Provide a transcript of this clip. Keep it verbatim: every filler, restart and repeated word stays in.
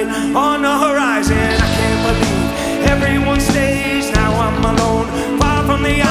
light on the horizon. I can't believe everyone stays. Now I'm alone, far from the